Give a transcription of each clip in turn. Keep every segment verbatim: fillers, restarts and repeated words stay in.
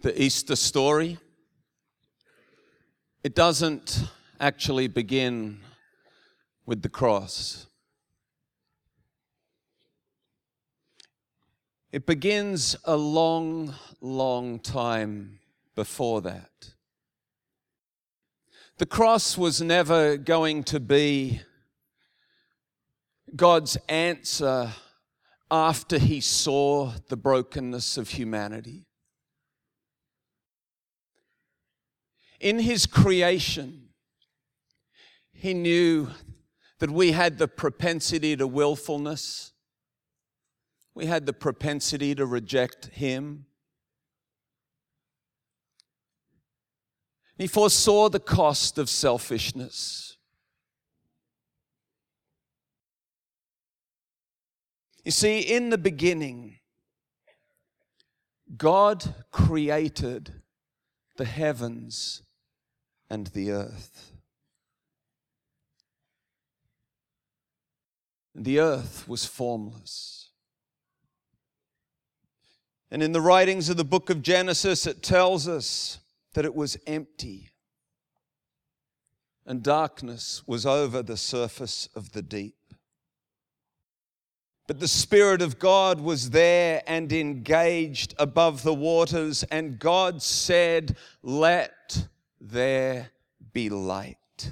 the Easter story, it doesn't actually begin with the cross. It begins a long, long time before that. The cross was never going to be God's answer after he saw the brokenness of humanity. In his creation, he knew that we had the propensity to willfulness. We had the propensity to reject him. He foresaw the cost of selfishness. You see, in the beginning, God created the heavens and the earth. The earth was formless. And in the writings of the book of Genesis, it tells us that it was empty, and darkness was over the surface of the deep. But the Spirit of God was there and engaged above the waters, and God said, "Let there be light."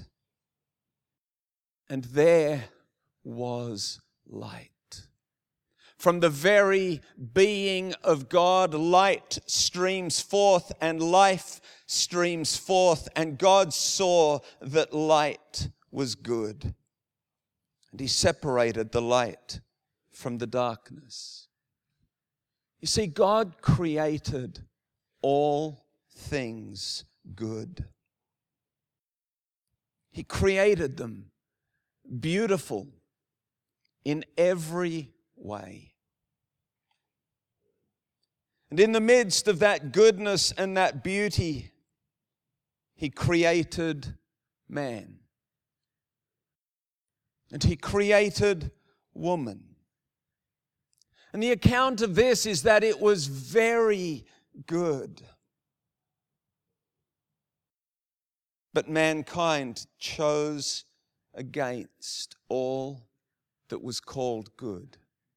And there was light. From the very being of God, light streams forth and life streams forth, and God saw that light was good. And he separated the light from the darkness. You see, God created all things good. He created them beautiful in every way. And in the midst of that goodness and that beauty, he created man. And he created woman. And the account of this is that it was very good. But mankind chose against all that was called good,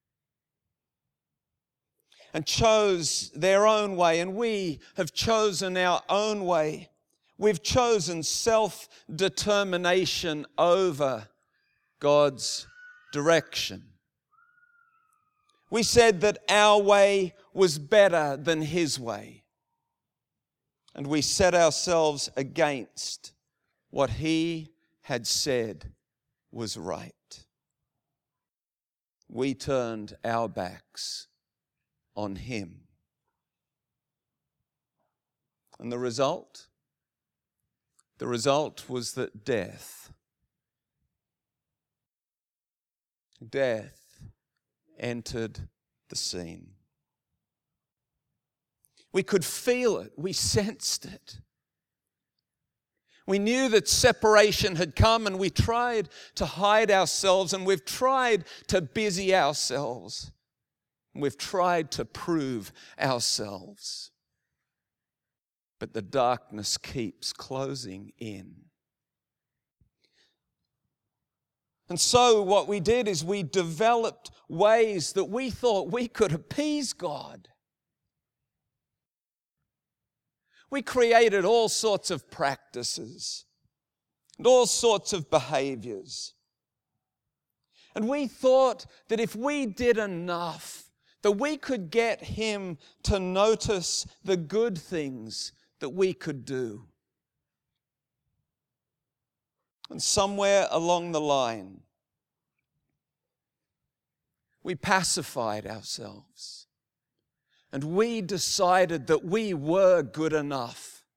and chose their own way, and we have chosen our own way. We've chosen self-determination over God's direction. We said that our way was better than his way, and we set ourselves against what he had said was right. We turned our backs on him. And the result? The result was that death, death entered the scene. We could feel it. We sensed it. We knew that separation had come, and we tried to hide ourselves, and we've tried to busy ourselves. We've tried to prove ourselves. But the darkness keeps closing in. And so what we did is we developed ways that we thought we could appease God. We created all sorts of practices and all sorts of behaviors. And we thought that if we did enough, that we could get him to notice the good things that we could do. And somewhere along the line, we pacified ourselves. And we decided that we were good enough.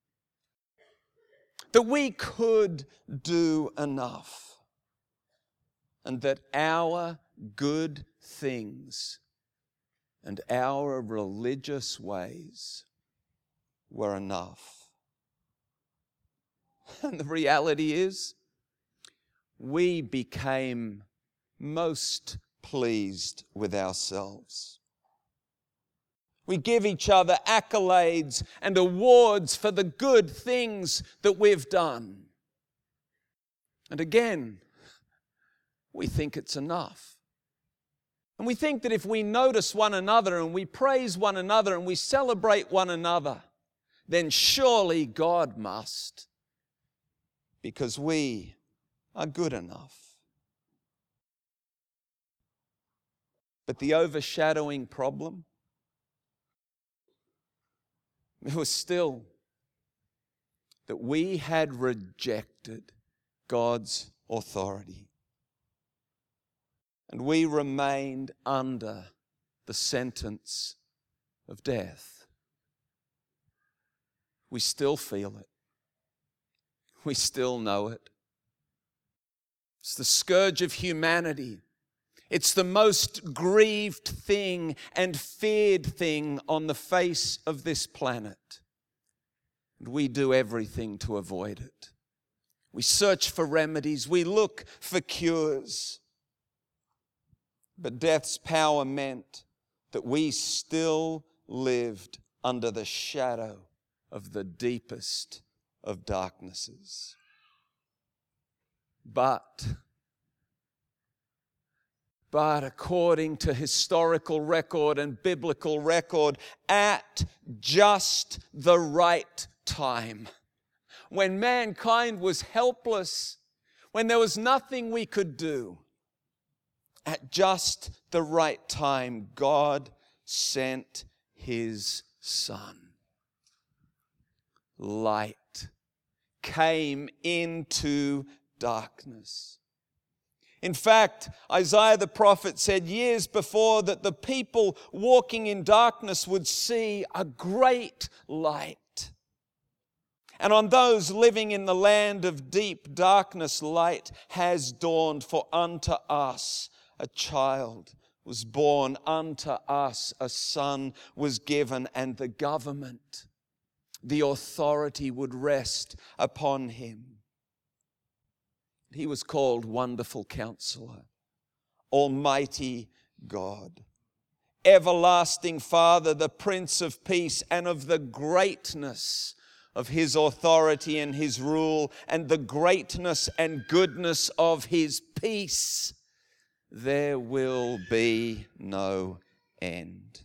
That we could do enough. And that our good things and our religious ways were enough. And the reality is, we became most pleased with ourselves. We give each other accolades and awards for the good things that we've done. And again, we think it's enough. And we think that if we notice one another and we praise one another and we celebrate one another, then surely God must, because we are good enough. But the overshadowing problem, it was still that we had rejected God's authority. And we remained under the sentence of death. We still feel it. We still know it. It's the scourge of humanity. It's the most grieved thing and feared thing on the face of this planet. And we do everything to avoid it. We search for remedies. We look for cures. But death's power meant that we still lived under the shadow of the deepest of darknesses. But But according to historical record and biblical record, at just the right time, when mankind was helpless, when there was nothing we could do, at just the right time, God sent His Son. Light came into darkness. In fact, Isaiah the prophet said years before that the people walking in darkness would see a great light. And on those living in the land of deep darkness, light has dawned, for unto us a child was born, unto us a son was given, and the government, the authority would rest upon him. He was called Wonderful Counselor, Almighty God, Everlasting Father, the Prince of Peace. And of the greatness of His authority and His rule, and the greatness and goodness of His peace, there will be no end.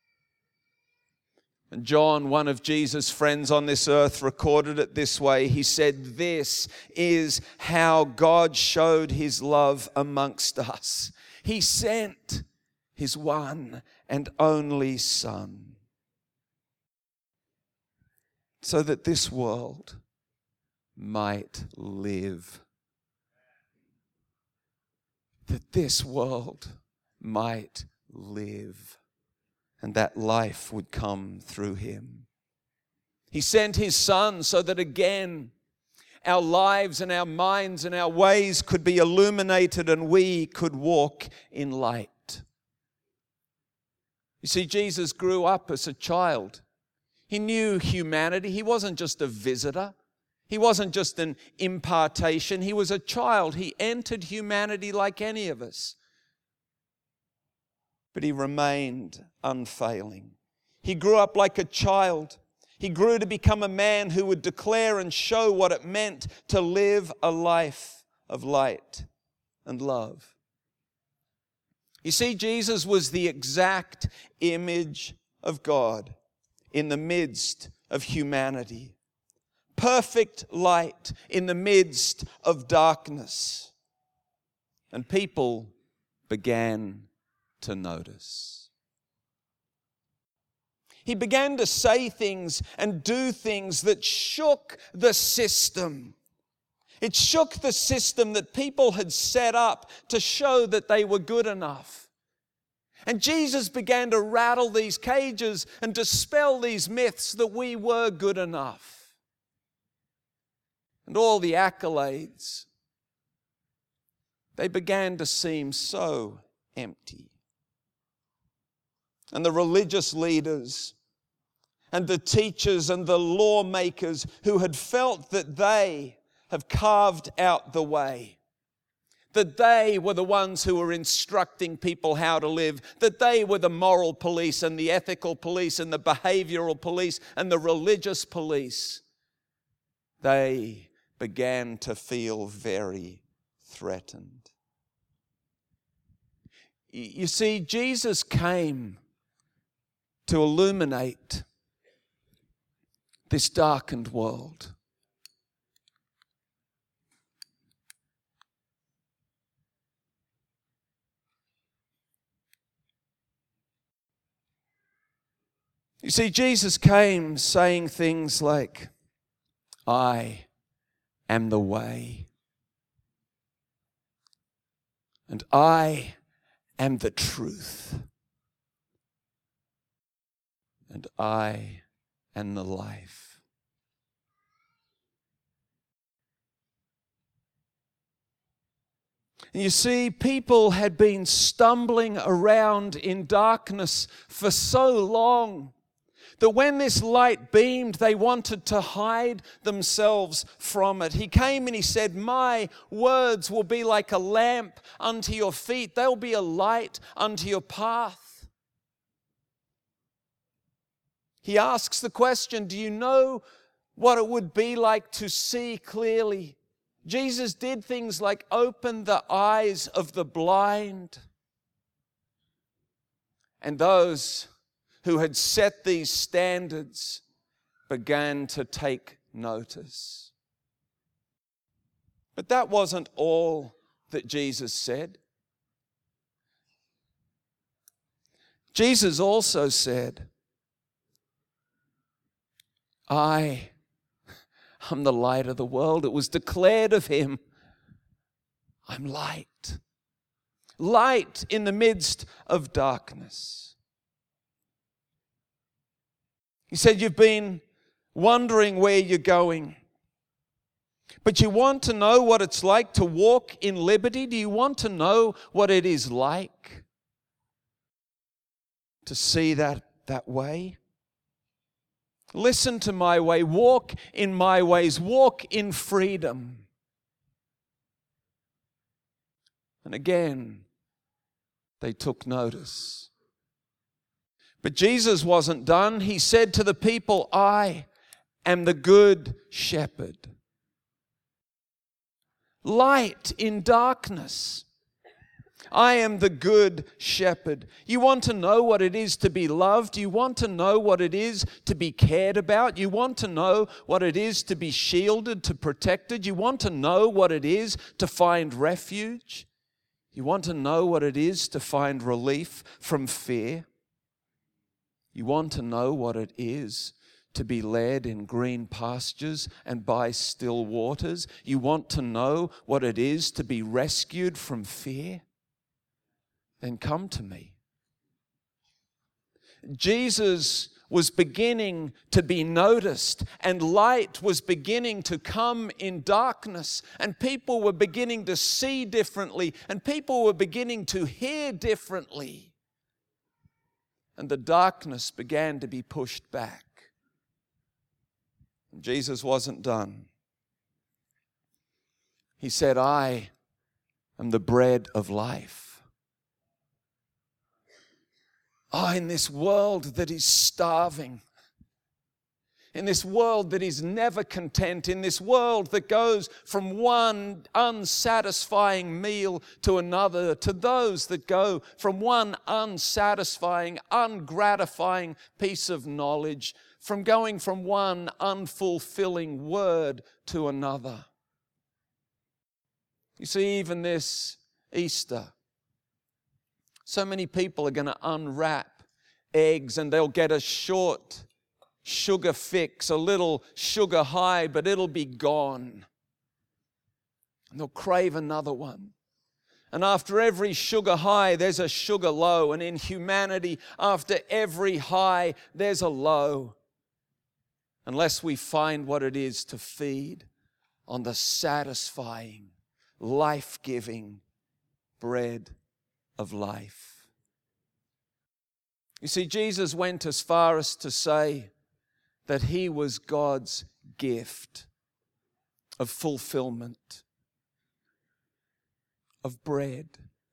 And John, one of Jesus' friends on this earth, recorded it this way. He said, "This is how God showed His love amongst us. He sent His one and only Son, so that this world might live. That this world might live. And that life would come through Him. He sent His Son so that again our lives and our minds and our ways could be illuminated and we could walk in light. You see, Jesus grew up as a child. He knew humanity. He wasn't just a visitor. He wasn't just an impartation. He was a child. He entered humanity like any of us. But He remained unfailing. He grew up like a child. He grew to become a man who would declare and show what it meant to live a life of light and love. You see, Jesus was the exact image of God in the midst of humanity. Perfect light in the midst of darkness. And people began to notice. He began to say things and do things that shook the system. It shook the system that people had set up to show that they were good enough. And Jesus began to rattle these cages and dispel these myths that we were good enough. And all the accolades, they began to seem so empty. And the religious leaders and the teachers and the lawmakers who had felt that they have carved out the way, that they were the ones who were instructing people how to live, that they were the moral police and the ethical police and the behavioral police and the religious police, they began to feel very threatened. You see, Jesus came to illuminate this darkened world. You see, Jesus came saying things like, I am the way, and I am the truth, and I am the life. And you see, people had been stumbling around in darkness for so long that when this light beamed, they wanted to hide themselves from it. He came and he said, my words will be like a lamp unto your feet. They'll be a light unto your path. He asks the question, do you know what it would be like to see clearly? Jesus did things like open the eyes of the blind. And those who had set these standards began to take notice. But that wasn't all that Jesus said. Jesus also said, I am the light of the world. It was declared of him, I'm light. Light in the midst of darkness. He said, you've been wondering where you're going, but you want to know what it's like to walk in liberty? Do you want to know what it is like to see that that way? Listen to my way, walk in my ways, walk in freedom. And again, they took notice. But Jesus wasn't done. He said to the people, I am the good shepherd. Light in darkness. I am the good shepherd. You want to know what it is to be loved? You want to know what it is to be cared about? You want to know what it is to be shielded, to protected? You want to know what it is to find refuge? You want to know what it is to find relief from fear? You want to know what it is to be led in green pastures and by still waters? You want to know what it is to be rescued from fear? Then come to me. Jesus was beginning to be noticed, and light was beginning to come in darkness, and people were beginning to see differently, and people were beginning to hear differently. And the darkness began to be pushed back. Jesus wasn't done. He said, I am the bread of life. Oh, in this world that is starving, in this world that is never content, in this world that goes from one unsatisfying meal to another, to those that go from one unsatisfying, ungratifying piece of knowledge, from going from one unfulfilling word to another. You see, even this Easter, so many people are going to unwrap eggs and they'll get a short sugar fix, a little sugar high, but it'll be gone. And they'll crave another one. And after every sugar high, there's a sugar low. And in humanity, after every high, there's a low. Unless we find what it is to feed on the satisfying, life-giving bread of life. You see, Jesus went as far as to say that he was God's gift of fulfillment, of bread.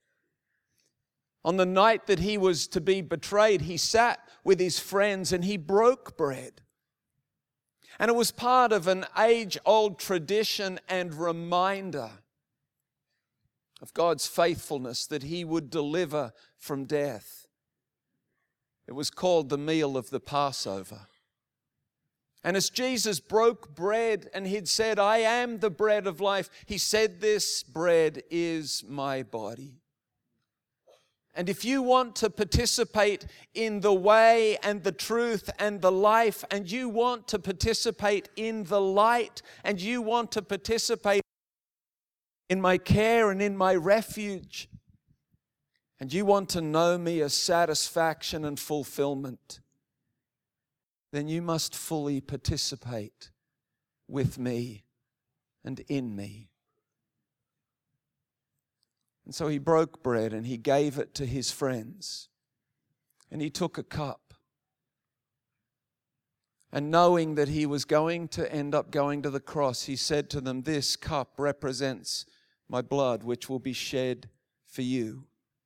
On the night that he was to be betrayed, he sat with his friends and he broke bread. And it was part of an age-old tradition and reminder of God's faithfulness that he would deliver from death. It was called the meal of the Passover. And as Jesus broke bread and he'd said, I am the bread of life, he said, this bread is my body. And if you want to participate in the way and the truth and the life, and you want to participate in the light, and you want to participate in my care and in my refuge, and you want to know me as satisfaction and fulfillment, then you must fully participate with me and in me. And so he broke bread and he gave it to his friends. And he took a cup. And knowing that he was going to end up going to the cross, he said to them, this cup represents my blood, which will be shed for you.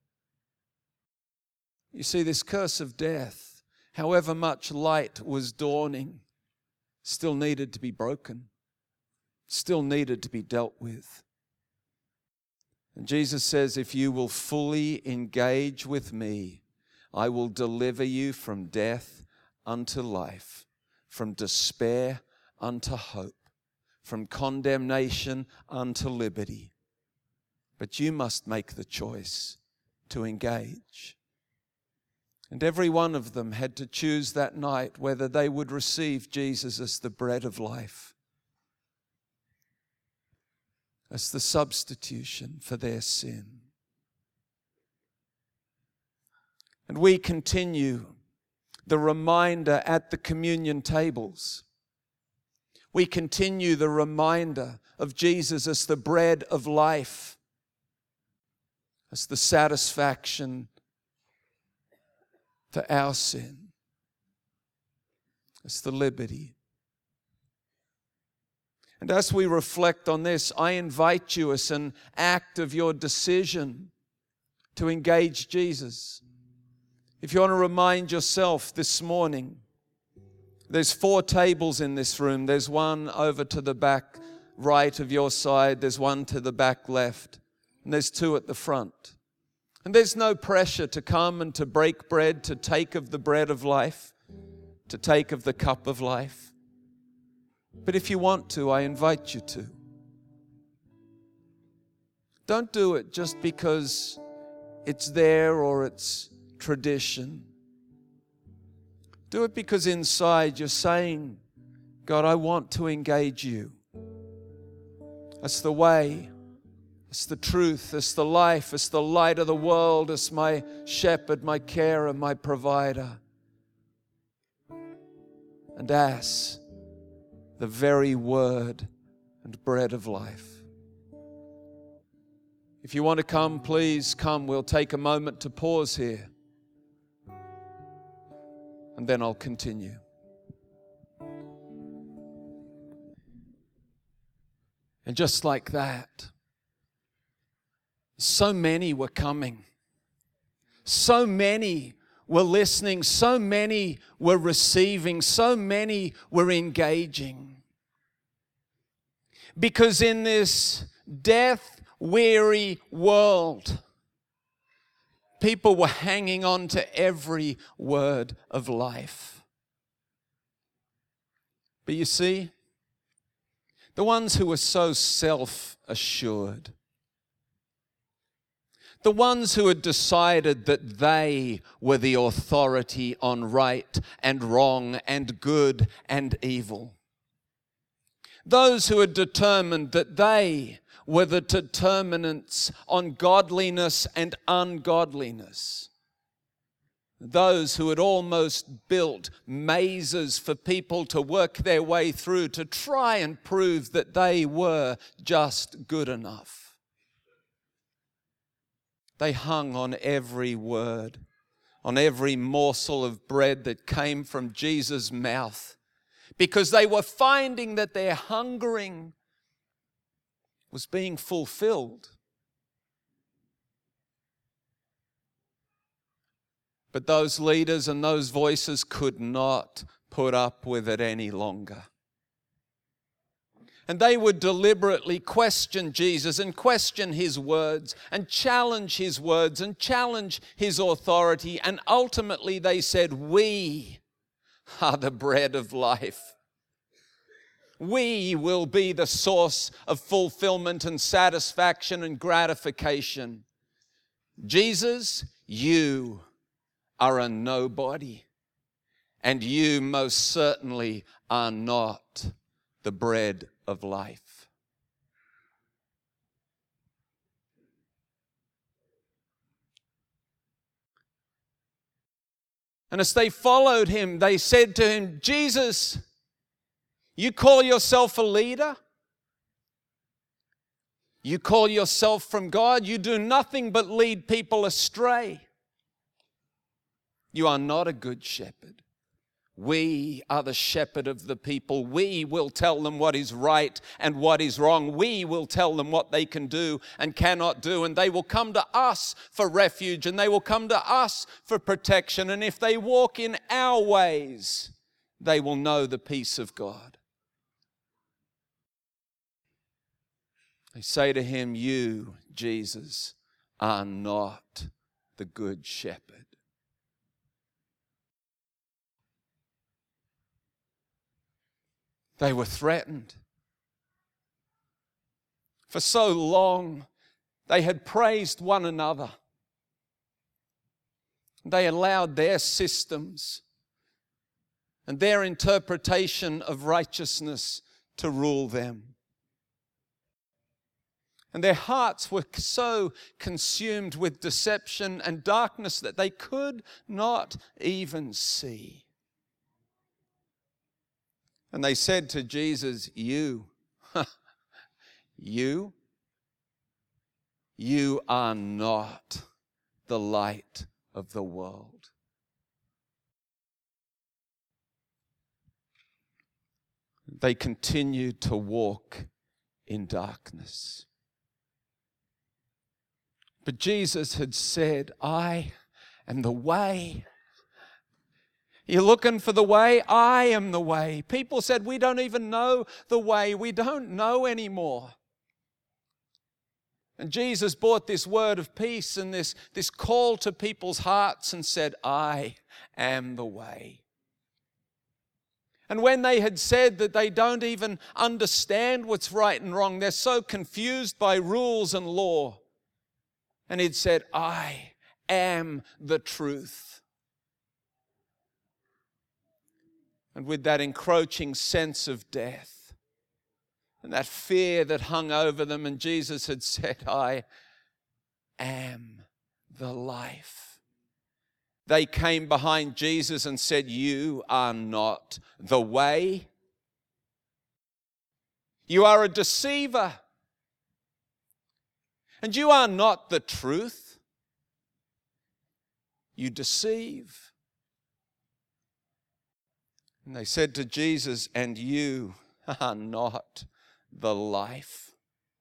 You see, this curse of death, however much light was dawning, still needed to be broken, still needed to be dealt with. And Jesus says, if you will fully engage with me, I will deliver you from death unto life, from despair unto hope, from condemnation unto liberty. But you must make the choice to engage. And every one of them had to choose that night whether they would receive Jesus as the bread of life, as the substitution for their sin. And we continue the reminder at the communion tables. We continue the reminder of Jesus as the bread of life, as the satisfaction for our sin, as the liberty. And as we reflect on this, I invite you as an act of your decision to engage Jesus. If you want to remind yourself this morning, there's four tables in this room. There's one over to the back right of your side. There's one to the back left. And there's two at the front. And there's no pressure to come and to break bread, to take of the bread of life, to take of the cup of life. But if you want to, I invite you to. Don't do it just because it's there or it's tradition. Do it because inside you're saying, God, I want to engage you. That's the way. It's the truth. It's the life. It's the light of the world. It's my shepherd, my carer, my provider. And as the very word and bread of life. If you want to come, please come. We'll take a moment to pause here. And then I'll continue. And just like that, so many were coming. So many were listening. So many were receiving. So many were engaging. Because in this death-weary world, people were hanging on to every word of life. But you see, the ones who were so self-assured, the ones who had decided that they were the authority on right and wrong and good and evil, those who had determined that they were the determinants on godliness and ungodliness, those who had almost built mazes for people to work their way through to try and prove that they were just good enough. They hung on every word, on every morsel of bread that came from Jesus' mouth, because they were finding that their hungering was being fulfilled. But those leaders and those voices could not put up with it any longer. And they would deliberately question Jesus and question his words and challenge his words and challenge his authority. And ultimately they said, "We are the bread of life. We will be the source of fulfillment and satisfaction and gratification. Jesus, you are a nobody, and you most certainly are not the bread of life." And as they followed him, they said to him, "Jesus, you call yourself a leader? You call yourself from God? You do nothing but lead people astray. You are not a good shepherd. We are the shepherd of the people. We will tell them what is right and what is wrong. We will tell them what they can do and cannot do. And they will come to us for refuge, and they will come to us for protection. And if they walk in our ways, they will know the peace of God." They say to him, "You, Jesus, are not the good shepherd." They were threatened. For so long, they had praised one another. They allowed their systems and their interpretation of righteousness to rule them. And their hearts were so consumed with deception and darkness that they could not even see. And they said to Jesus, "You, you, you are not the light of the world." They continued to walk in darkness. But Jesus had said, "I am the way." You're looking for the way? I am the way. People said, "We don't even know the way. We don't know anymore." And Jesus brought this word of peace and this, this call to people's hearts and said, "I am the way." And when they had said that they don't even understand what's right and wrong, they're so confused by rules and law. And he'd said, "I am the truth." And with that encroaching sense of death and that fear that hung over them, and Jesus had said, "I am the life." They came behind Jesus and said, "You are not the way. You are a deceiver. And you are not the truth. You deceive." And they said to Jesus, "And you are not the life."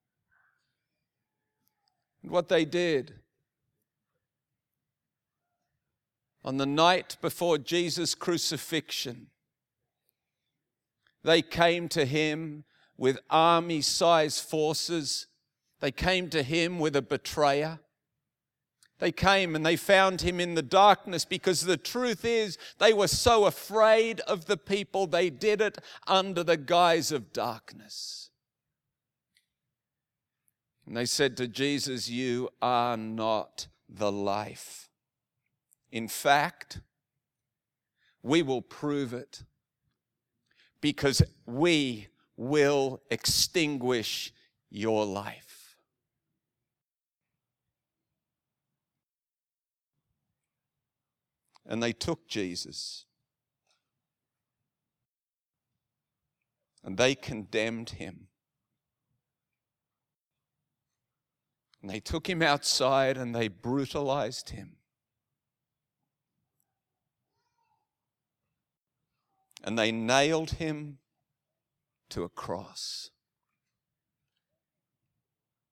And what they did, on the night before Jesus' crucifixion, they came to him with army-sized forces. They came to him with a betrayer. They came and they found him in the darkness, because the truth is they were so afraid of the people, they did it under the guise of darkness. And they said to Jesus, "You are not the life. In fact, we will prove it, because we will extinguish your life." And they took Jesus and they condemned him. And they took him outside and they brutalized him. And they nailed him to a cross.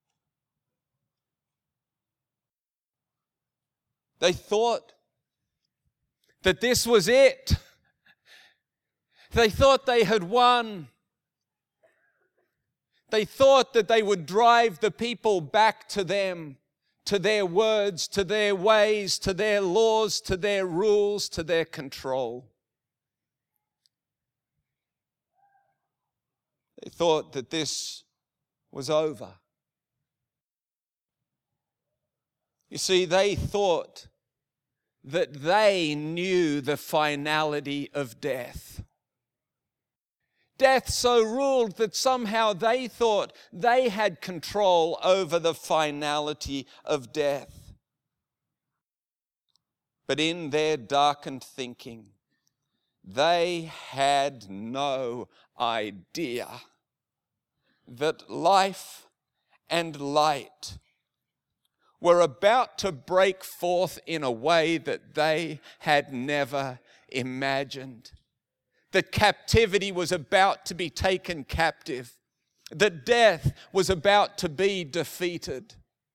They thought that this was it. They thought they had won. They thought that they would drive the people back to them, to their words, to their ways, to their laws, to their rules, to their control. They thought that this was over. You see, they thought that they knew the finality of death. Death so ruled that somehow they thought they had control over the finality of death. But in their darkened thinking, they had no idea that life and light were about to break forth in a way that they had never imagined. That captivity was about to be taken captive. That death was about to be defeated.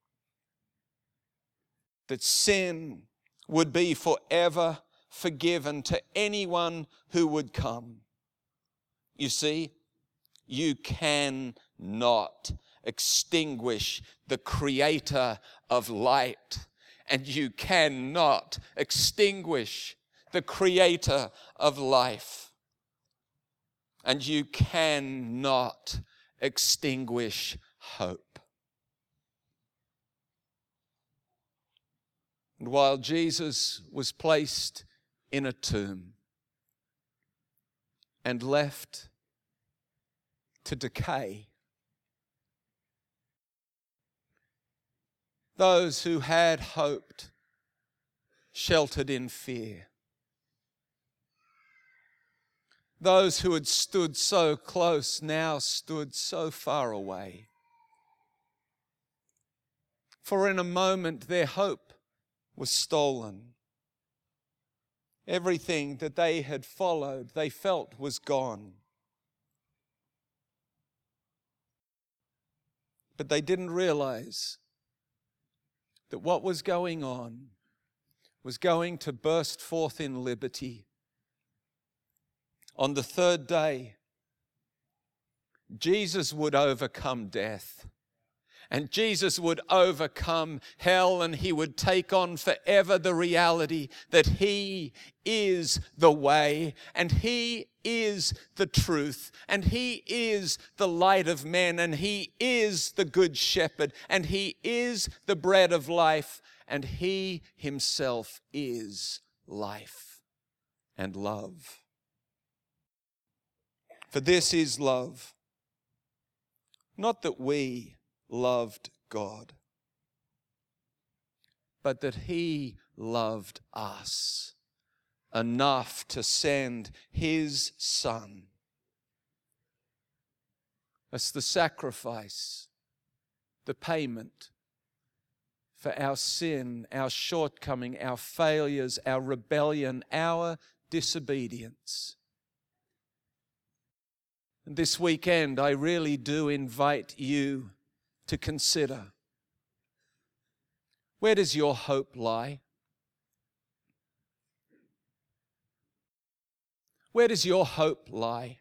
That sin would be forever forgiven to anyone who would come. You see, you cannot extinguish the Creator of light, and you cannot extinguish the Creator of life, and you cannot extinguish hope. And while Jesus was placed in a tomb and left to decay, those who had hoped sheltered in fear. Those who had stood so close now stood so far away. For in a moment their hope was stolen. Everything that they had followed, they felt was gone. But they didn't realize that what was going on was going to burst forth in liberty. On the third day, Jesus would overcome death. And Jesus would overcome hell, and he would take on forever the reality that he is the way, and he is the truth, and he is the light of men, and he is the good shepherd, and he is the bread of life, and he himself is life and love. For this is love, not that we loved God, but that he loved us enough to send his Son. That's the sacrifice, the payment for our sin, our shortcoming, our failures, our rebellion, our disobedience. And this weekend, I really do invite you to consider, where does your hope lie? Where does your hope lie?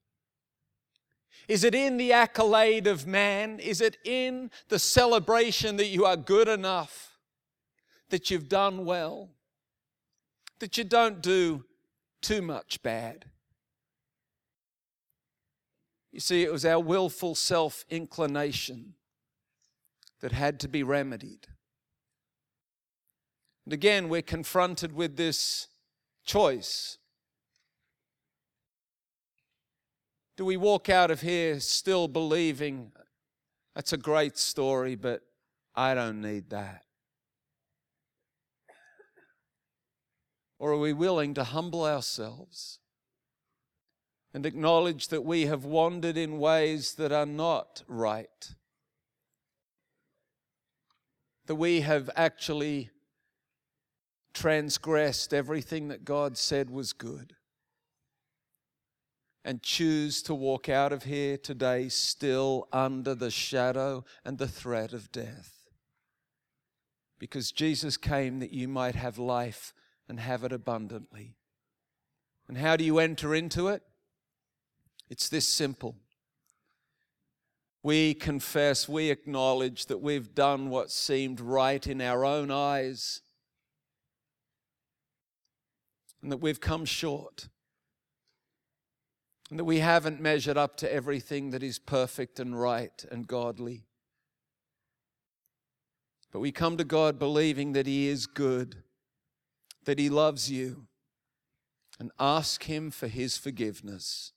Is it in the accolade of man? Is it in the celebration that you are good enough, that you've done well, that you don't do too much bad? You see, it was our willful self-inclination that had to be remedied. And again, we're confronted with this choice. Do we walk out of here still believing, that's a great story, but I don't need that? Or are we willing to humble ourselves and acknowledge that we have wandered in ways that are not right? That we have actually transgressed everything that God said was good, and choose to walk out of here today still under the shadow and the threat of death. Because Jesus came that you might have life and have it abundantly. And how do you enter into it? It's this simple. We confess, we acknowledge that we've done what seemed right in our own eyes and that we've come short and that we haven't measured up to everything that is perfect and right and godly. But we come to God believing that He is good, that He loves you, and ask Him for His forgiveness.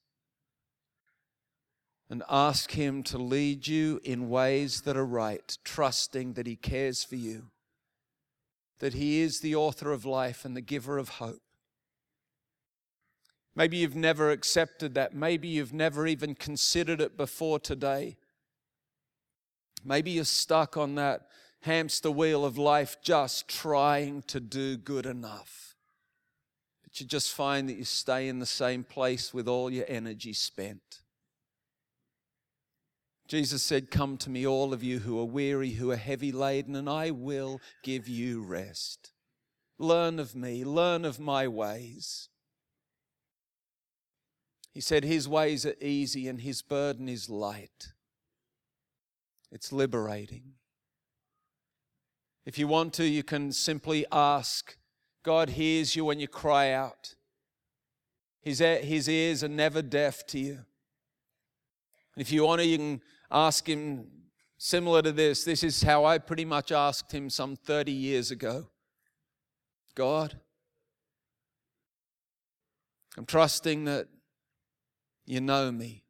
And ask Him to lead you in ways that are right, trusting that He cares for you, that He is the author of life and the giver of hope. Maybe you've never accepted that. Maybe you've never even considered it before today. Maybe you're stuck on that hamster wheel of life just trying to do good enough. But you just find that you stay in the same place with all your energy spent. Jesus said, "Come to me, all of you who are weary, who are heavy laden, and I will give you rest. Learn of me, learn of my ways." He said His ways are easy and His burden is light. It's liberating. If you want to, you can simply ask. God hears you when you cry out. His, his ears are never deaf to you. And if you want to, you can ask Him similar to this. This is how I pretty much asked Him some thirty years ago. God, I'm trusting that You know me.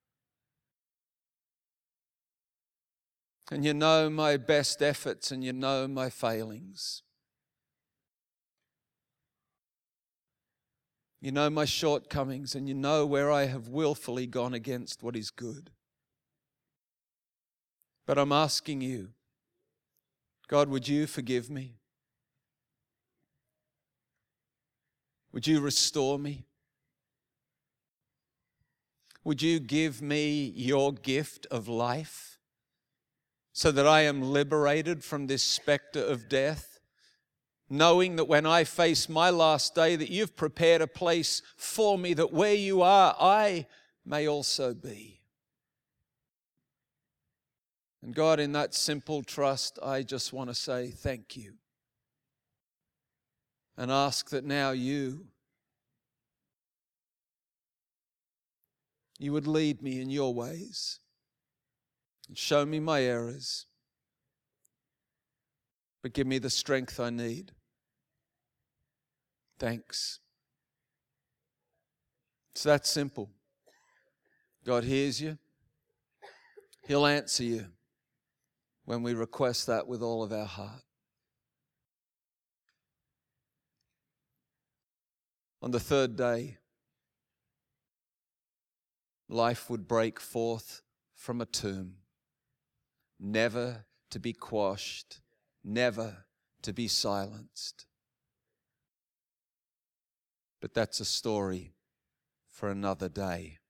And You know my best efforts and You know my failings. You know my shortcomings and You know where I have willfully gone against what is good. But I'm asking You, God, would You forgive me? Would You restore me? Would You give me Your gift of life so that I am liberated from this specter of death, knowing that when I face my last day that You've prepared a place for me, that where You are, I may also be. And God, in that simple trust, I just want to say thank You and ask that now You, You would lead me in Your ways and show me my errors, but give me the strength I need. Thanks. It's that simple. God hears you. He'll answer you when we request that with all of our heart. On the third day, life would break forth from a tomb, never to be quashed, never to be silenced. But that's a story for another day.